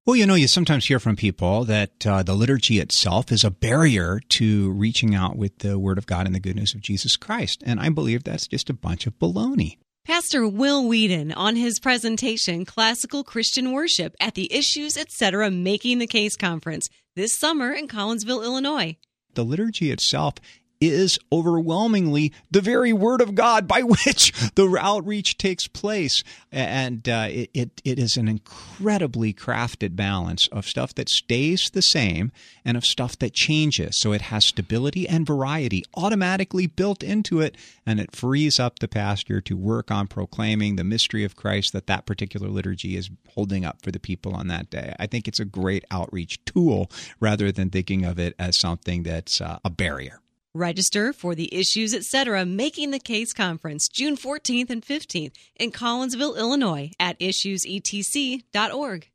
Well, you sometimes hear from people that the liturgy itself is a barrier to reaching out with the Word of God and the good news of Jesus Christ. And I believe that's just a bunch of baloney. Pastor Will Whedon on his presentation, Classical Christian Worship, at the Issues, Etc. Making the Case Conference this summer in Collinsville, Illinois. The liturgy itself is overwhelmingly the very Word of God by which the outreach takes place. And it is an incredibly crafted balance of stuff that stays the same and of stuff that changes. So it has stability and variety automatically built into it, and it frees up the pastor to work on proclaiming the mystery of Christ that particular liturgy is holding up for the people on that day. I think it's a great outreach tool rather than thinking of it as something that's a barrier. Register for the Issues, Etc. Making the Case Conference, June 14th and 15th in Collinsville, Illinois at issuesetc.org.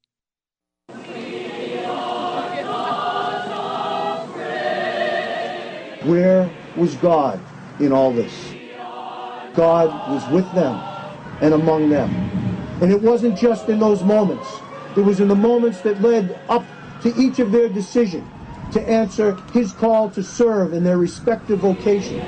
Where was God in all this? God was with them and among them. And it wasn't just in those moments. It was in the moments that led up to each of their decisions to answer his call to serve in their respective vocations.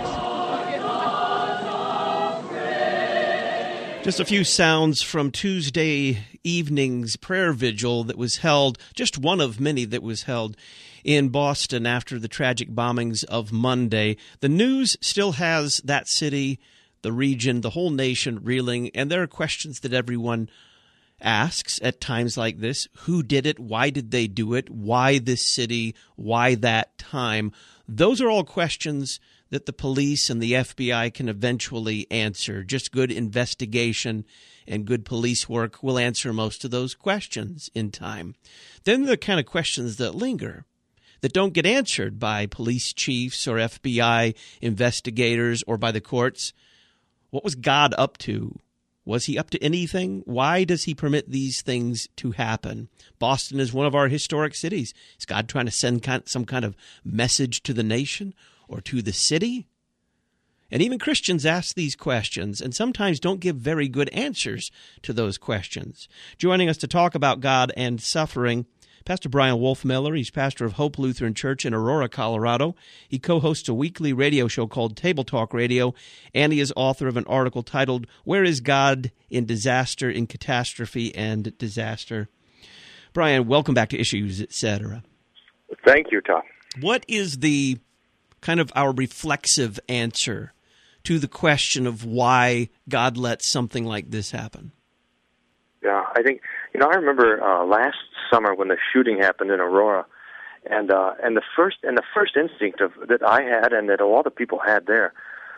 Just a few sounds from Tuesday evening's prayer vigil that was held, just one of many that was held in Boston after the tragic bombings of Monday. The news still has that city, the region, the whole nation reeling, and there are questions that everyone asks at times like this. Who did it? Why did they do it? Why this city? Why that time? Those are all questions that the police and the FBI can eventually answer. Just good investigation and good police work will answer most of those questions in time. Then the kind of questions that linger, that don't get answered by police chiefs or FBI investigators or by the courts. What was God up to? Was he up to anything? Why does he permit these things to happen? Boston is one of our historic cities. Is God trying to send some kind of message to the nation or to the city? And even Christians ask these questions and sometimes don't give very good answers to those questions. Joining us to talk about God and suffering, Pastor Brian Wolfmueller. He's pastor of Hope Lutheran Church in Aurora, Colorado. He co-hosts a weekly radio show called Table Talk Radio, and he is author of an article titled, Where is God in Disaster, in Catastrophe and Disaster? Brian, welcome back to Issues, Etc. Thank you, Tom. What is the kind of our reflexive answer to the question of why God let something like this happen? Yeah, I think, I remember last summer when the shooting happened in Aurora, and the first instinct that I had and that a lot of people had there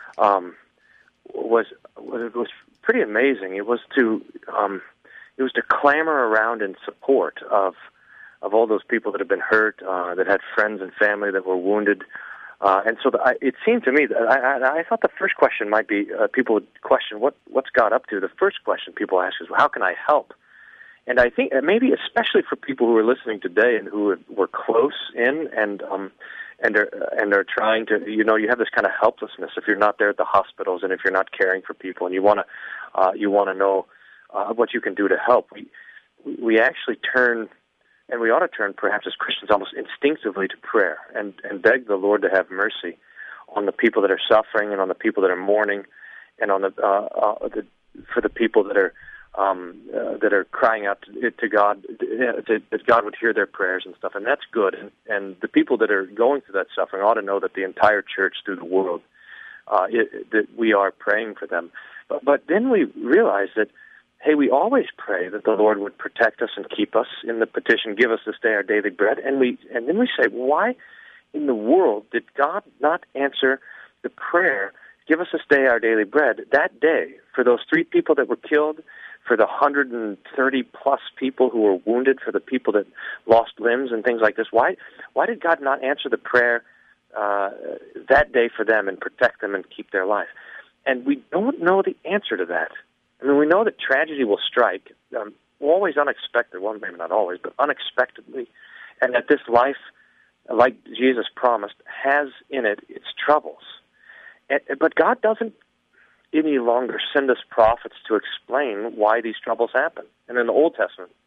was pretty amazing. It was to clamor around in support of all those people that had been hurt, that had friends and family that were wounded, and so it seemed to me that I thought the first question might be people would question what's God up to. The first question people ask is, well, how can I help? And I think maybe especially for people who are listening today and who were close in and are trying to, you have this kind of helplessness if you're not there at the hospitals and if you're not caring for people and you want to know what you can do to help. We actually turn, and we ought to turn perhaps as Christians almost instinctively to prayer and beg the Lord to have mercy on the people that are suffering and on the people that are mourning and on for the people that are crying out to God, that God would hear their prayers and stuff, and that's good. And the people that are going through that suffering ought to know that the entire church through the world, that we are praying for them. But then we realize that, hey, we always pray that the Lord would protect us and keep us. In the petition, give us this day our daily bread. And then we say, why in the world did God not answer the prayer, give us this day our daily bread, that day for those 3 people that were killed, for the 130-plus people who were wounded, for the people that lost limbs and things like this? Why did God not answer the prayer that day for them and protect them and keep their life? And we don't know the answer to that. I mean, we know that tragedy will strike, always unexpected, well, maybe not always, but unexpectedly, and that this life, like Jesus promised, has in it its troubles. But God doesn't any longer send us prophets to explain why these troubles happen. And in the Old Testament,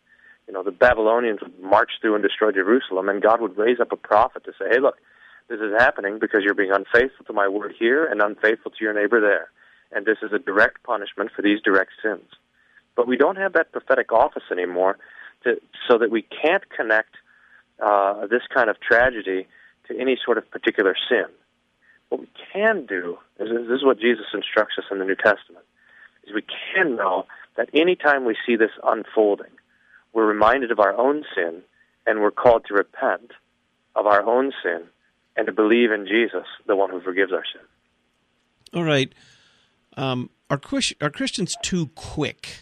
the Babylonians would march through and destroy Jerusalem, and God would raise up a prophet to say, hey, look, this is happening because you're being unfaithful to my word here and unfaithful to your neighbor there. And this is a direct punishment for these direct sins. But we don't have that prophetic office anymore so that we can't connect this kind of tragedy to any sort of particular sin. What we can do, is this is what Jesus instructs us in the New Testament, is we can know that any time we see this unfolding, we're reminded of our own sin, and we're called to repent of our own sin and to believe in Jesus, the one who forgives our sin. All right. Are Christians too quick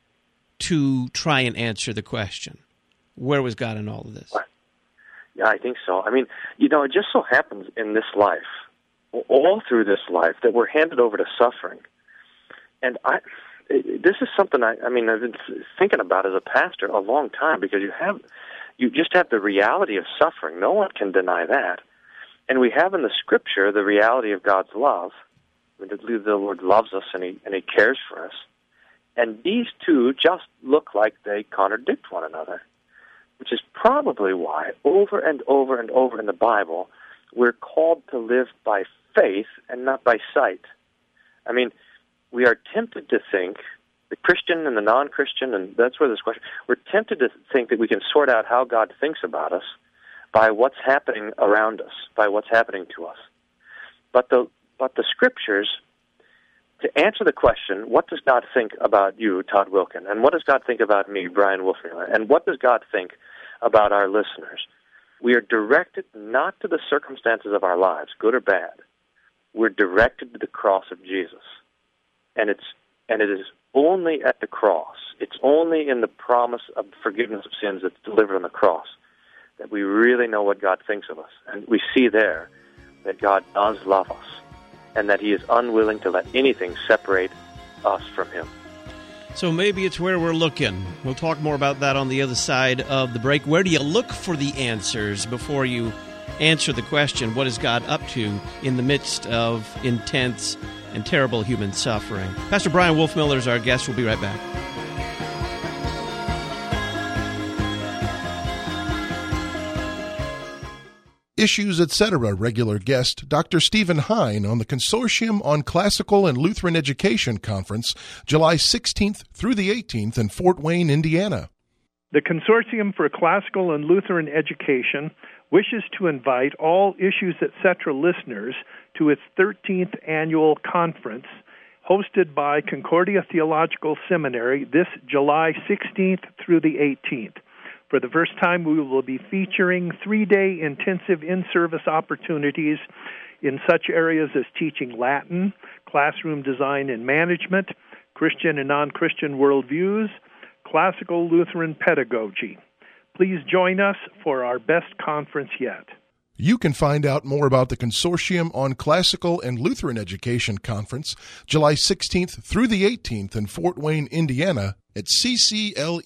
to try and answer the question, where was God in all of this? Yeah, I think so. I mean, it just so happens in this life, all through this life, that we're handed over to suffering. And this is something I've been thinking about as a pastor a long time, because you just have the reality of suffering. No one can deny that. And we have in the Scripture the reality of God's love. I mean, the Lord loves us and He cares for us. And these two just look like they contradict one another, which is probably why over and over and over in the Bible we're called to live by faith and not by sight. I mean, we are tempted to think, the Christian and the non-Christian, and that's where this question, we're tempted to think that we can sort out how God thinks about us by what's happening around us, by what's happening to us. But the Scriptures, to answer the question, what does God think about you, Todd Wilkin, and what does God think about me, Brian Wolfmueller, and what does God think about our listeners? We are directed not to the circumstances of our lives, good or bad. We're directed to the cross of Jesus. And it is only at the cross, it's only in the promise of forgiveness of sins that's delivered on the cross that we really know what God thinks of us. And we see there that God does love us and that He is unwilling to let anything separate us from Him. So maybe it's where we're looking. We'll talk more about that on the other side of the break. Where do you look for the answers before you answer the question, what is God up to in the midst of intense and terrible human suffering? Pastor Brian Wolfmueller is our guest. We'll be right back. Issues, Etc. regular guest Dr. Stephen Hein on the Consortium on Classical and Lutheran Education Conference, July 16th through the 18th in Fort Wayne, Indiana. The Consortium for Classical and Lutheran Education wishes to invite all Issues, Etc. listeners to its 13th annual conference hosted by Concordia Theological Seminary this July 16th through the 18th. For the first time, we will be featuring 3-day intensive in-service opportunities in such areas as teaching Latin, classroom design and management, Christian and non-Christian worldviews, classical Lutheran pedagogy. Please join us for our best conference yet. You can find out more about the Consortium on Classical and Lutheran Education Conference, July 16th through the 18th in Fort Wayne, Indiana, at ccle.org.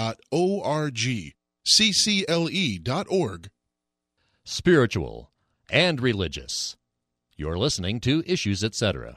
ccle.org. Spiritual and religious. You're listening to Issues, Etc.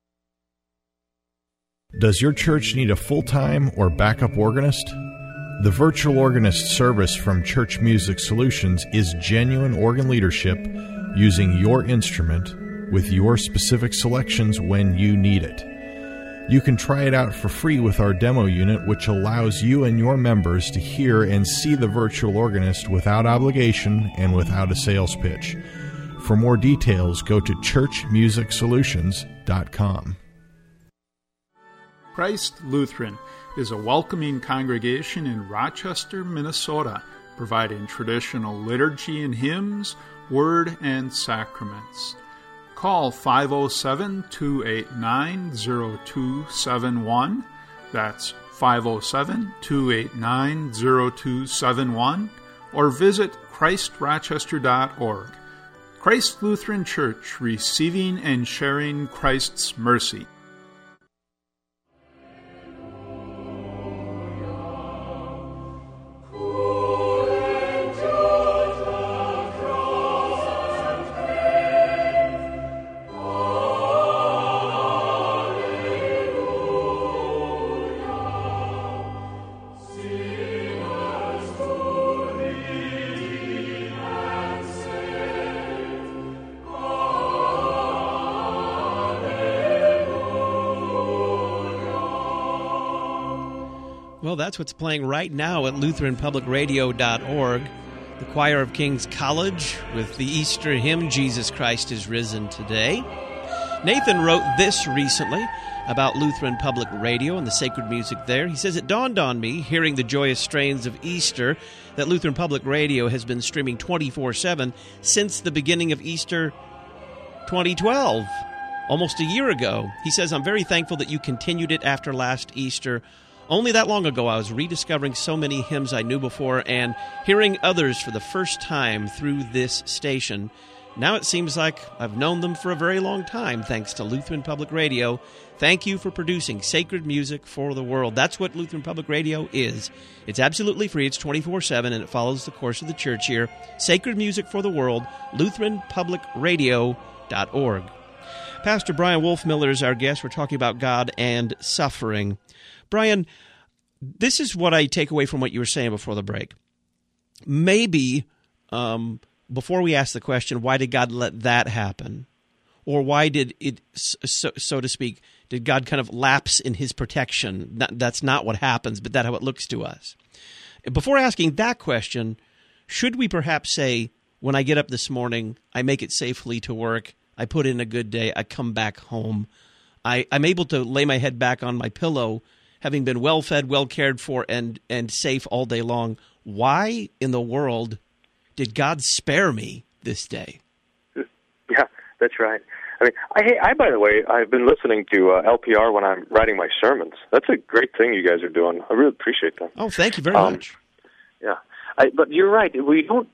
Does your church need a full-time or backup organist? The Virtual Organist service from Church Music Solutions is genuine organ leadership using your instrument with your specific selections when you need it. You can try it out for free with our demo unit, which allows you and your members to hear and see the virtual organist without obligation and without a sales pitch. For more details, go to churchmusicsolutions.com. Christ Lutheran is a welcoming congregation in Rochester, Minnesota, providing traditional liturgy and hymns, word, and sacraments. Call 507-289-0271. That's 507-289-0271. Or visit ChristRochester.org. Christ Lutheran Church, receiving and sharing Christ's mercy. Well, that's what's playing right now at LutheranPublicRadio.org. The Choir of Kings College with the Easter hymn, Jesus Christ is Risen Today. Nathan wrote this recently about Lutheran Public Radio and the sacred music there. He says, it dawned on me, hearing the joyous strains of Easter, that Lutheran Public Radio has been streaming 24/7 since the beginning of Easter 2012, almost a year ago. He says, I'm very thankful that you continued it after last Easter. Only that long ago, I was rediscovering so many hymns I knew before and hearing others for the first time through this station. Now it seems like I've known them for a very long time, thanks to Lutheran Public Radio. Thank you for producing sacred music for the world. That's what Lutheran Public Radio is. It's absolutely free. It's 24/7, and it follows the course of the church here. Sacred music for the world, LutheranPublicRadio.org. Pastor Brian Wolfmiller is our guest. We're talking about God and suffering. Brian, this is what I take away from what you were saying before the break. Maybe before we ask the question, why did God let that happen? Or why did it, so to speak, did God kind of lapse in his protection? That's not what happens, but that's how it looks to us. Before asking that question, should we perhaps say, when I get up this morning, I make it safely to work, I put in a good day, I come back home, I'm able to lay my head back on my pillow, having been well-fed, well-cared for, and safe all day long. Why in the world did God spare me this day? Yeah, that's right. I mean, I by the way, I've been listening to LPR when I'm writing my sermons. That's a great thing you guys are doing. I really appreciate that. Oh, thank you very much. Yeah, but you're right. We don't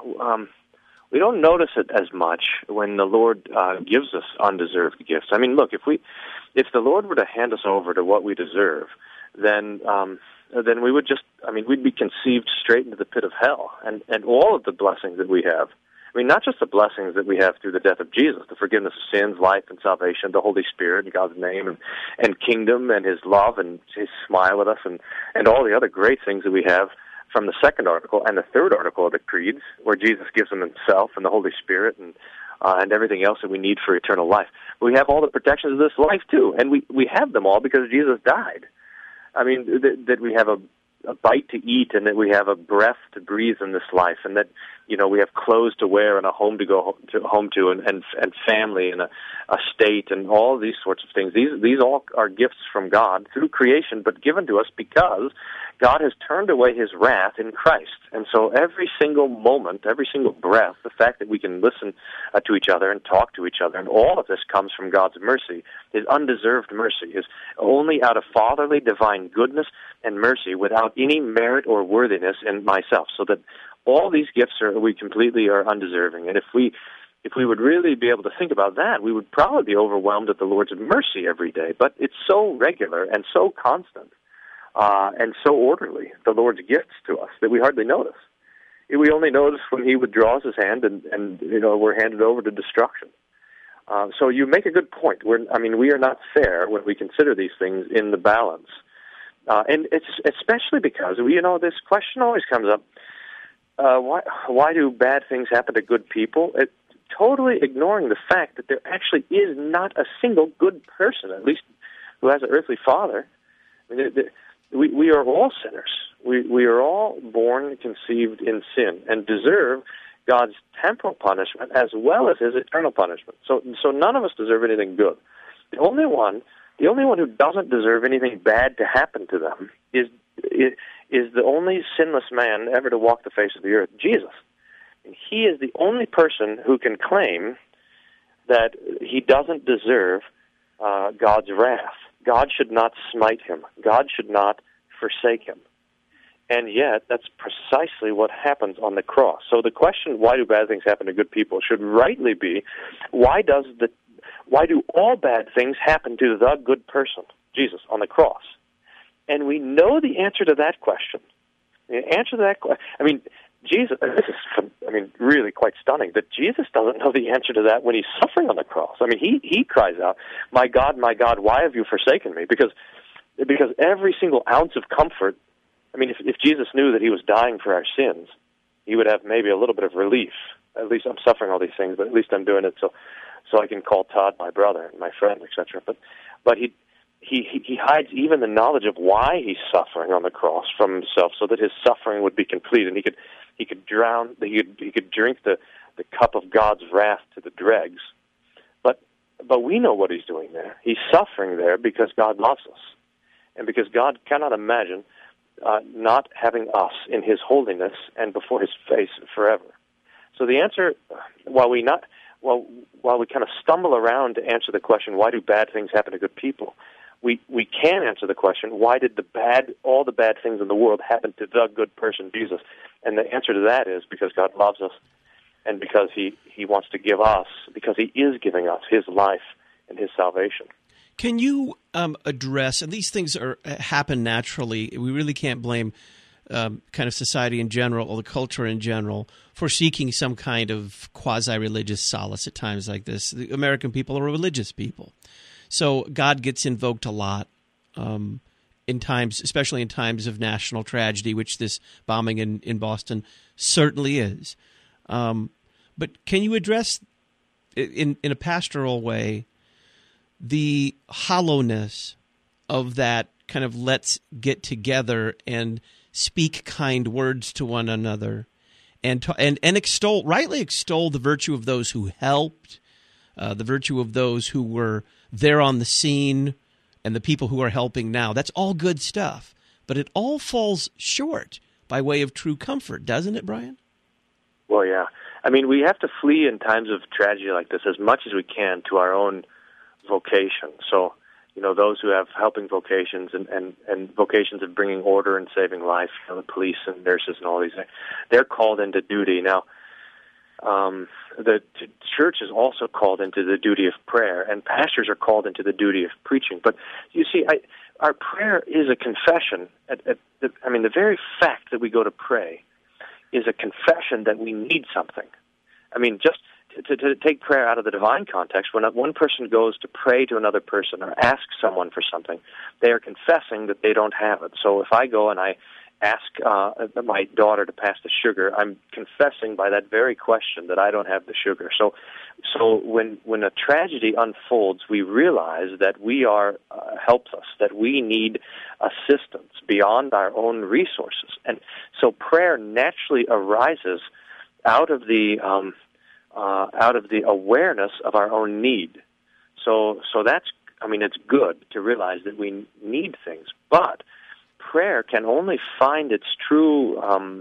notice it as much when the Lord gives us undeserved gifts. I mean, look, if the Lord were to hand us over to what we deserve, then we would we'd be conceived straight into the pit of hell. And all of the blessings that we have, I mean, not just the blessings that we have through the death of Jesus, the forgiveness of sins, life and salvation, the Holy Spirit and God's name and kingdom and his love and his smile at us and all the other great things that we have from the second article and the third article of the creeds, where Jesus gives them himself and the Holy Spirit and everything else that we need for eternal life. We have all the protections of this life too, and we have them all because Jesus died. I mean, that we have a bite to eat and that we have a breath to breathe in this life, and that, you know, we have clothes to wear and a home to go home to and family and a state and all these sorts of things. These all are gifts from God through creation, but given to us because God has turned away his wrath in Christ. And so every single moment, every single breath, the fact that we can listen to each other and talk to each other, and all of this comes from God's mercy, his undeserved mercy, is only out of fatherly divine goodness and mercy without any merit or worthiness in myself. So that all these gifts we completely are undeserving. And if we would really be able to think about that, we would probably be overwhelmed at the Lord's mercy every day. But it's so regular and so constant and so orderly, the Lord's gifts to us, that we hardly notice. We only notice when he withdraws his hand and you know, we're handed over to destruction. So you make a good point. We are not fair when we consider these things in the balance. And it's especially because, you know, this question always comes up, why do bad things happen to good people? It totally ignoring the fact that there actually is not a single good person, at least who has an earthly father. I mean, we are all sinners. We are all born, conceived in sin, and deserve God's temporal punishment as well as his eternal punishment. So none of us deserve anything good. The only one who doesn't deserve anything bad to happen to them is the only sinless man ever to walk the face of the earth, Jesus. And he is the only person who can claim that he doesn't deserve God's wrath. God should not smite him. God should not forsake him. And yet, that's precisely what happens on the cross. So the question, why do bad things happen to good people, should rightly be, why do all bad things happen to the good person, Jesus, on the cross? And we know the answer to that question. The answer to that question, Jesus, this is, really quite stunning, that Jesus doesn't know the answer to that when he's suffering on the cross. I mean, he cries out, my God, why have you forsaken me? Because every single ounce of comfort, if Jesus knew that he was dying for our sins, he would have maybe a little bit of relief. At least I'm suffering all these things, but at least I'm doing it so I can call Todd my brother and my friend, etc. But he hides even the knowledge of why he's suffering on the cross from himself, so that his suffering would be complete, and he could drink the cup of God's wrath to the dregs. But we know what he's doing there. He's suffering there because God loves us, and because God cannot imagine not having us in his holiness and before his face forever. So the answer, while we kind of stumble around to answer the question, why do bad things happen to good people, we can answer the question, why did all the bad things in the world happen to the good person, Jesus? And the answer to that is because God loves us, and because he wants to give us, because he is giving us his life and his salvation. Can you address, and these things happen naturally, we really can't blame kind of society in general or the culture in general for seeking some kind of quasi-religious solace at times like this. The American people are religious people. So God gets invoked a lot in times, especially in times of national tragedy, which this bombing in Boston certainly is. But can you address, in a pastoral way, the hollowness of that kind of let's get together and speak kind words to one another, and rightly extol the virtue of those who helped, the virtue of those who were there on the scene, and the people who are helping now? That's all good stuff, but it all falls short by way of true comfort, doesn't it, Brian? Well, yeah. I mean, we have to flee in times of tragedy like this as much as we can to our own vocation. So, those who have helping vocations and vocations of bringing order and saving life, the police and nurses and all these things, they're called into duty. Now, the church is also called into the duty of prayer, and pastors are called into the duty of preaching. But you see, our prayer is a confession. The very fact that we go to pray is a confession that we need something. I mean, just to take prayer out of the divine context, when one person goes to pray to another person or ask someone for something, they are confessing that they don't have it. So if I go and I ask my daughter to pass the sugar, I'm confessing by that very question that I don't have the sugar. So when a tragedy unfolds, we realize that we are helpless, that we need assistance beyond our own resources. And so prayer naturally arises out of the awareness of our own need. So that's, it's good to realize that we need things, but prayer can only find its true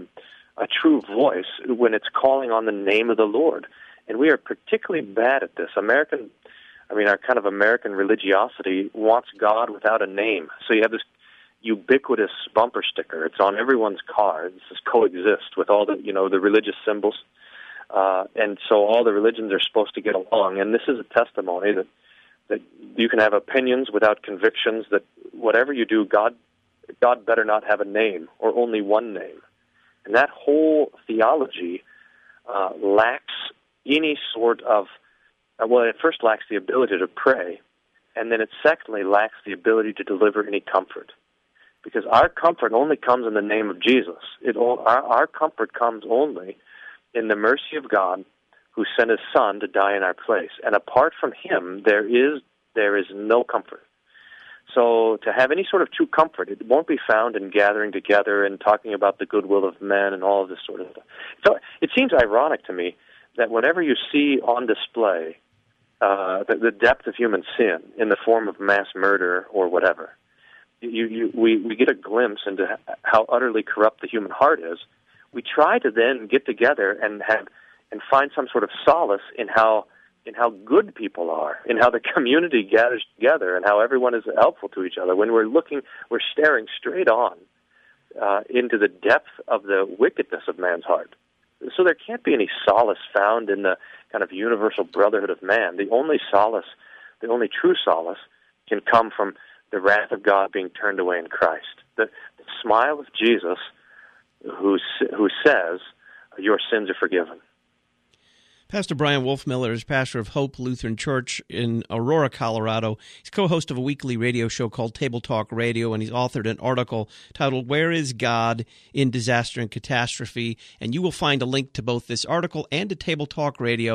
voice when it's calling on the name of the Lord. And we are particularly bad at this. Our kind of American religiosity wants God without a name. So you have this ubiquitous bumper sticker. It's on everyone's car. It says coexist with all the, the religious symbols. And so all the religions are supposed to get along. And this is a testimony that you can have opinions without convictions, that whatever you do, God better not have a name or only one name. And that whole theology lacks any sort of, it first lacks the ability to pray, and then it secondly lacks the ability to deliver any comfort. Because our comfort only comes in the name of Jesus. Our comfort comes only in the mercy of God, who sent his Son to die in our place. And apart from him, there is no comfort. So to have any sort of true comfort, it won't be found in gathering together and talking about the goodwill of men and all of this sort of stuff. So it seems ironic to me that whenever you see on display the depth of human sin in the form of mass murder or whatever, we get a glimpse into how utterly corrupt the human heart is. We try to then get together and find some sort of solace in how good people are, in how the community gathers together, and how everyone is helpful to each other. When we're staring straight on into the depth of the wickedness of man's heart. So there can't be any solace found in the kind of universal brotherhood of man. The only true solace can come from the wrath of God being turned away in Christ. The smile of Jesus, who says, "Your sins are forgiven." Pastor Brian Wolfmueller is pastor of Hope Lutheran Church in Aurora, Colorado. He's co-host of a weekly radio show called Table Talk Radio, and he's authored an article titled "Where is God in Disaster and Catastrophe?" And you will find a link to both this article and to Table Talk Radio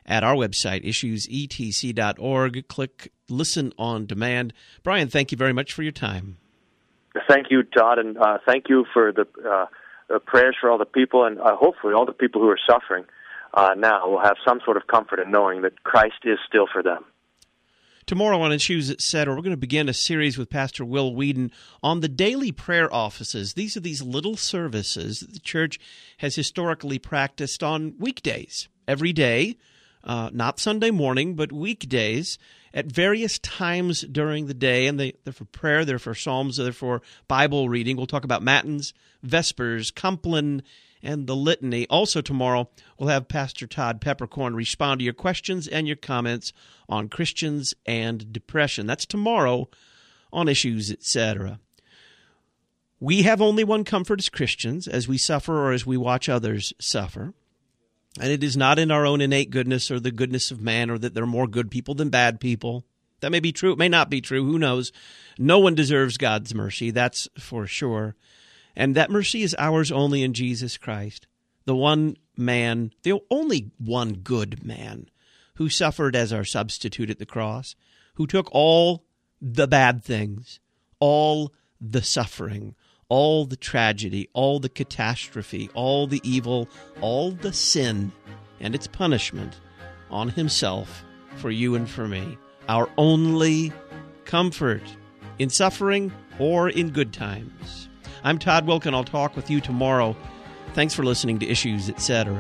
at our website, issuesetc.org. Click Listen on Demand. Brian, thank you very much for your time. Thank you, Todd, and thank you for the prayers for all the people, and hopefully all the people who are suffering now will have some sort of comfort in knowing that Christ is still for them. Tomorrow on Issues Etc., we're going to begin a series with Pastor Will Whedon on the daily prayer offices. These are these little services that the church has historically practiced on weekdays, every day, not Sunday morning, but weekdays at various times during the day. And they're for prayer, they're for psalms, they're for Bible reading. We'll talk about Matins, Vespers, Compline, and the Litany. Also tomorrow, we'll have Pastor Todd Peppercorn respond to your questions and your comments on Christians and depression. That's tomorrow on Issues Etc. We have only one comfort as Christians, as we suffer or as we watch others suffer. And it is not in our own innate goodness or the goodness of man or that there are more good people than bad people. That may be true. It may not be true. Who knows? No one deserves God's mercy. That's for sure. And that mercy is ours only in Jesus Christ, the one man, the only one good man who suffered as our substitute at the cross, who took all the bad things, all the suffering, all the tragedy, all the catastrophe, all the evil, all the sin and its punishment on himself for you and for me. Our only comfort in suffering or in good times. I'm Todd Wilken. I'll talk with you tomorrow. Thanks for listening to Issues Etc.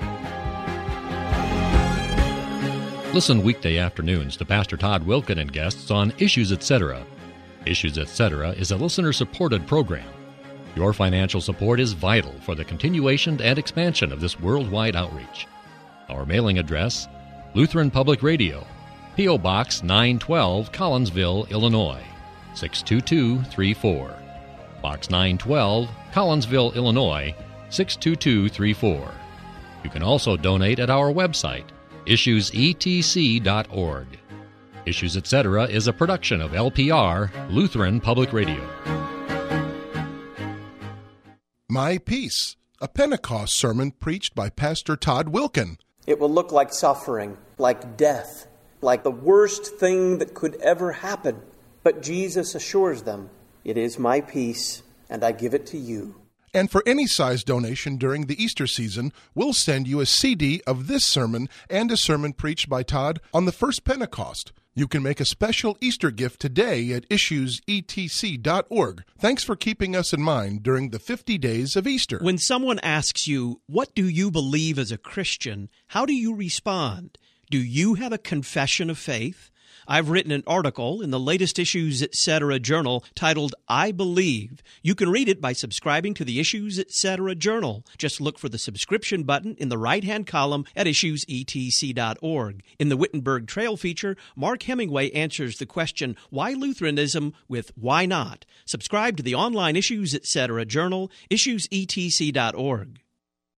Listen weekday afternoons to Pastor Todd Wilken and guests on Issues Etc. Issues Etc. is a listener-supported program. Your financial support is vital for the continuation and expansion of this worldwide outreach. Our mailing address, Lutheran Public Radio, P.O. Box 912, Collinsville, Illinois, 62234. Box 912, Collinsville, Illinois, 62234. You can also donate at our website, issuesetc.org. Issues Etc. is a production of LPR, Lutheran Public Radio. My Peace, a Pentecost sermon preached by Pastor Todd Wilken. It will look like suffering, like death, like the worst thing that could ever happen. But Jesus assures them, "It is my peace, and I give it to you." And for any size donation during the Easter season, we'll send you a CD of this sermon and a sermon preached by Todd on the first Pentecost. You can make a special Easter gift today at issuesetc.org. Thanks for keeping us in mind during the 50 days of Easter. When someone asks you, what do you believe as a Christian, how do you respond? Do you have a confession of faith? I've written an article in the latest Issues Etc. journal titled, I Believe. You can read it by subscribing to the Issues Etc. journal. Just look for the subscription button in the right-hand column at issuesetc.org. In the Wittenberg Trail feature, Mark Hemingway answers the question, why Lutheranism, with why not? Subscribe to the online Issues Etc. journal, issuesetc.org.